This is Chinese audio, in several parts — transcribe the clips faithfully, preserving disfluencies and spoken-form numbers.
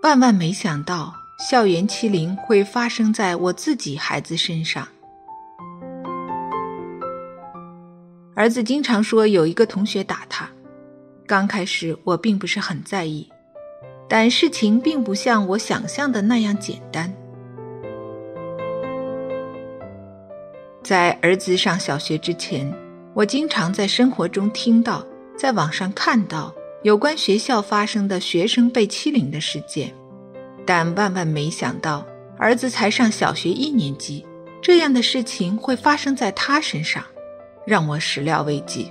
万万没想到，校园欺凌会发生在我自己孩子身上。儿子经常说有一个同学打他，刚开始我并不是很在意，但事情并不像我想象的那样简单。在儿子上小学之前，我经常在生活中听到，在网上看到有关学校发生的学生被欺凌的事件，但万万没想到，儿子才上小学一年级，这样的事情会发生在他身上，让我始料未及。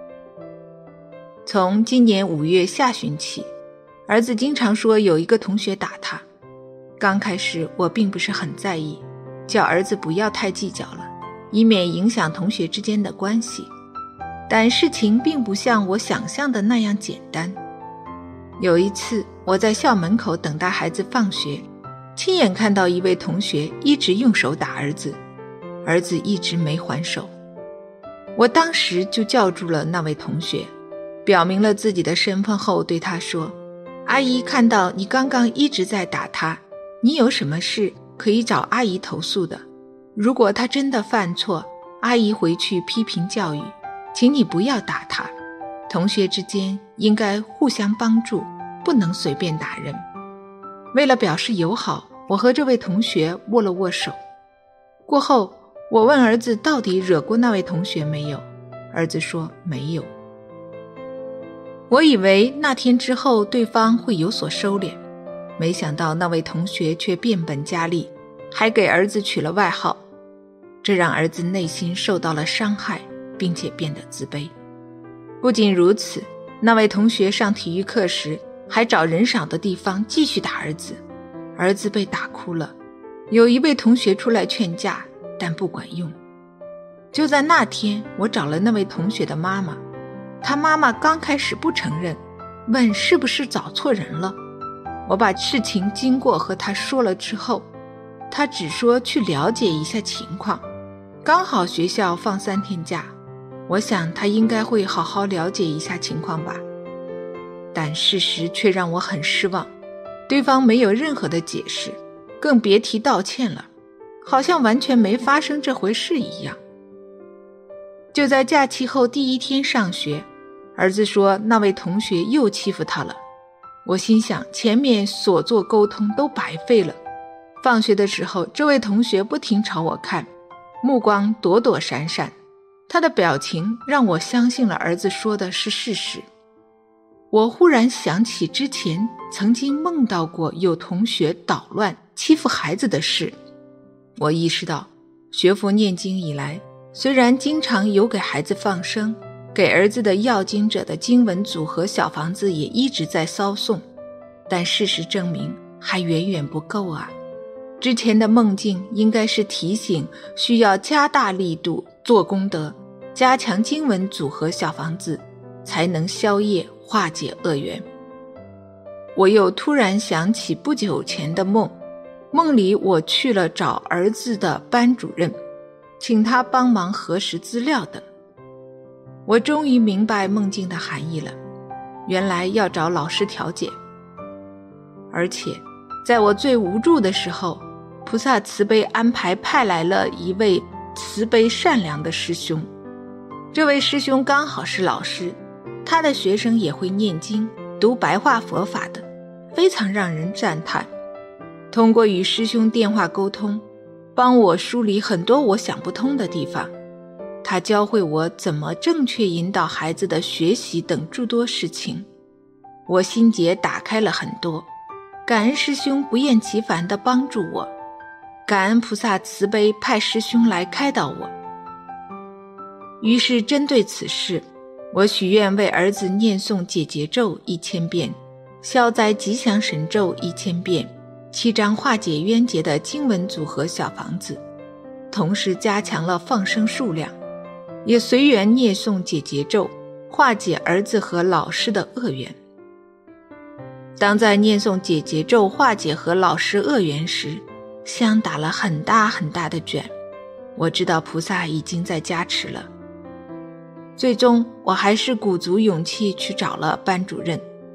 从今年五月下旬起，儿子经常说有一个同学打他，刚开始我并不是很在意，叫儿子不要太计较了，以免影响同学之间的关系。但事情并不像我想象的那样简单。有一次，我在校门口等待孩子放学，亲眼看到一位同学一直用手打儿子，儿子一直没还手。我当时就叫住了那位同学，表明了自己的身份后对他说，阿姨看到你刚刚一直在打他，你有什么事可以找阿姨投诉的，如果他真的犯错，阿姨回去批评教育，请你不要打他，同学之间应该互相帮助，不能随便打人。为了表示友好，我和这位同学握了握手。过后，我问儿子到底惹过那位同学没有，儿子说没有。我以为那天之后对方会有所收敛，没想到那位同学却变本加厉，还给儿子取了外号，这让儿子内心受到了伤害，并且变得自卑。不仅如此，那位同学上体育课时还找人少的地方继续打儿子，儿子被打哭了，有一位同学出来劝架，但不管用。就在那天，我找了那位同学的妈妈，他妈妈刚开始不承认，问是不是找错人了。我把事情经过和他说了之后，他只说去了解一下情况，刚好学校放三天假，我想他应该会好好了解一下情况吧。但事实却让我很失望，对方没有任何的解释，更别提道歉了，好像完全没发生这回事一样。就在假期后第一天上学，儿子说那位同学又欺负他了。我心想，前面所做沟通都白费了。放学的时候，这位同学不停朝我看，目光躲躲闪闪，他的表情让我相信了儿子说的是事实。我忽然想起之前曾经梦到过有同学捣乱欺负孩子的事，我意识到学佛念经以来，虽然经常有给孩子放生，给儿子的要经者的经文组和小房子也一直在烧送，但事实证明还远远不够啊。之前的梦境应该是提醒需要加大力度做功德，加强经文组和小房子，才能消业化解恶缘。我又突然想起不久前的梦，梦里我去了找儿子的班主任，请他帮忙核实资料等。我终于明白梦境的含义了，原来要找老师调解。而且在我最无助的时候，菩萨慈悲安排派来了一位慈悲善良的师兄。这位师兄刚好是老师，他的学生也会念经读白话佛法的，非常让人赞叹。通过与师兄电话沟通，帮我梳理很多我想不通的地方，他教会我怎么正确引导孩子的学习等诸多事情，我心结打开了很多。感恩师兄不厌其烦地帮助我，感恩菩萨慈悲派师兄来开导我。于是针对此事，我许愿为儿子念诵解结咒一千遍，消灾吉祥神咒一千遍，七张化解冤结的经文组合小房子，同时加强了放生数量，也随缘念诵解结咒，化解儿子和老师的恶缘。当在念诵解结咒化解和老师恶缘时，香打了很大很大的卷，我知道菩萨已经在加持了。最终我还是鼓足勇气去找了班主任，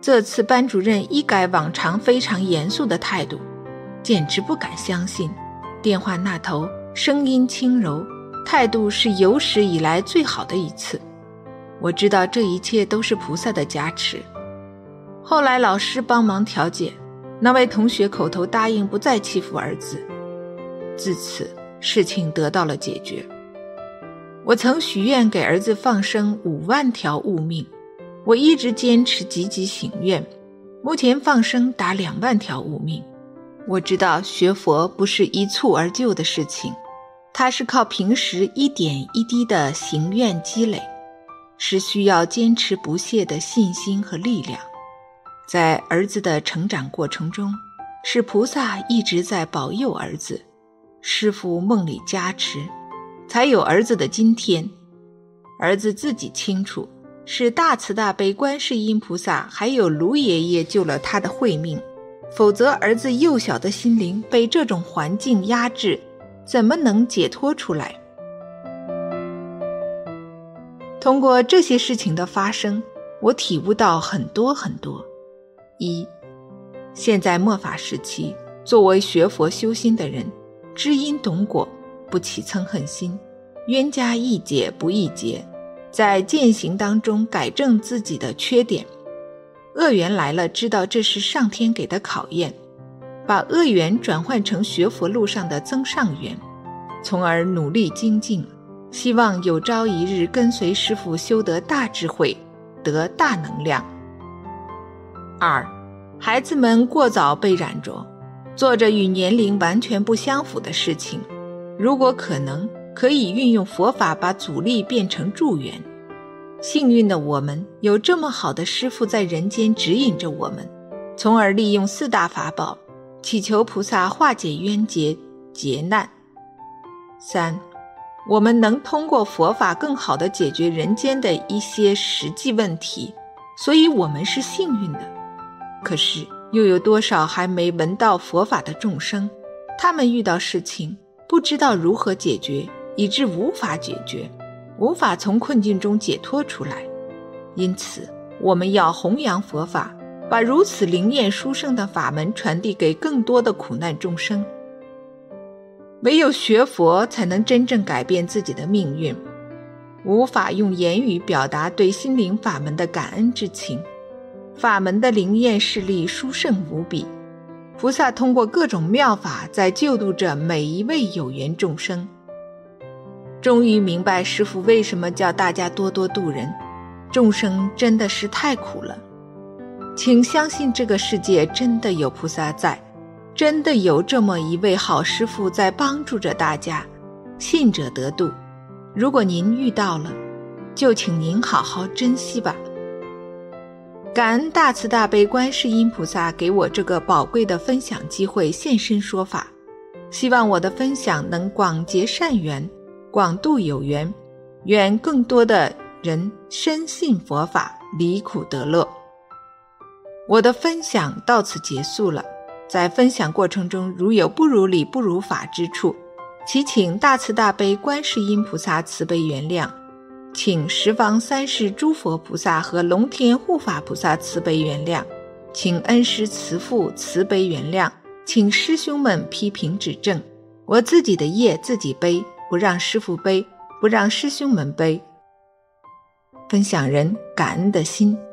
这次班主任一改往常非常严肃的态度，简直不敢相信。电话那头声音轻柔，态度是有史以来最好的一次。我知道这一切都是菩萨的加持。后来老师帮忙调解，那位同学口头答应不再欺负儿子，自此事情得到了解决。我曾许愿给儿子放生五万条物命，我一直坚持积极行愿，目前放生达两万条物命。我知道学佛不是一蹴而就的事情，它是靠平时一点一滴的行愿积累，是需要坚持不懈的信心和力量。在儿子的成长过程中，是菩萨一直在保佑儿子，师父梦里加持，才有儿子的今天。儿子自己清楚，是大慈大悲观世音菩萨还有卢爷爷救了他的慧命，否则儿子幼小的心灵被这种环境压制，怎么能解脱出来？通过这些事情的发生，我体悟到很多很多。一，现在末法时期，作为学佛修心的人，知因懂果，不起憎恨心，冤家宜解不宜结，在践行当中改正自己的缺点。恶缘来了，知道这是上天给的考验，把恶缘转换成学佛路上的增上缘，从而努力精进，希望有朝一日跟随师父修得大智慧，得大能量。二，孩子们过早被染着，做着与年龄完全不相符的事情，如果可能，可以运用佛法把阻力变成助缘。幸运的我们有这么好的师父在人间指引着我们，从而利用四大法宝，祈求菩萨化解冤结，劫难。三，我们能通过佛法更好地解决人间的一些实际问题，所以我们是幸运的。可是又有多少还没闻到佛法的众生，他们遇到事情不知道如何解决，以致无法解决，无法从困境中解脱出来。因此我们要弘扬佛法，把如此灵验殊胜的法门传递给更多的苦难众生。唯有学佛才能真正改变自己的命运，无法用言语表达对心灵法门的感恩之情。法门的灵验势力殊胜无比，菩萨通过各种妙法在救度着每一位有缘众生。终于明白师父为什么叫大家多多度人，众生真的是太苦了。请相信这个世界真的有菩萨在，真的有这么一位好师父在帮助着大家，信者得度。如果您遇到了，就请您好好珍惜吧。感恩大慈大悲观世音菩萨给我这个宝贵的分享机会，现身说法，希望我的分享能广结善缘，广度有缘，愿更多的人深信佛法，离苦得乐。我的分享到此结束了，在分享过程中如有不如理不如法之处，祈请大慈大悲观世音菩萨慈悲原谅，请十方三世诸佛菩萨和龙天护法菩萨慈悲原谅，请恩师慈父慈悲原谅，请师兄们批评指正，我自己的业自己背，不让师父背，不让师兄们背。分享人感恩的心。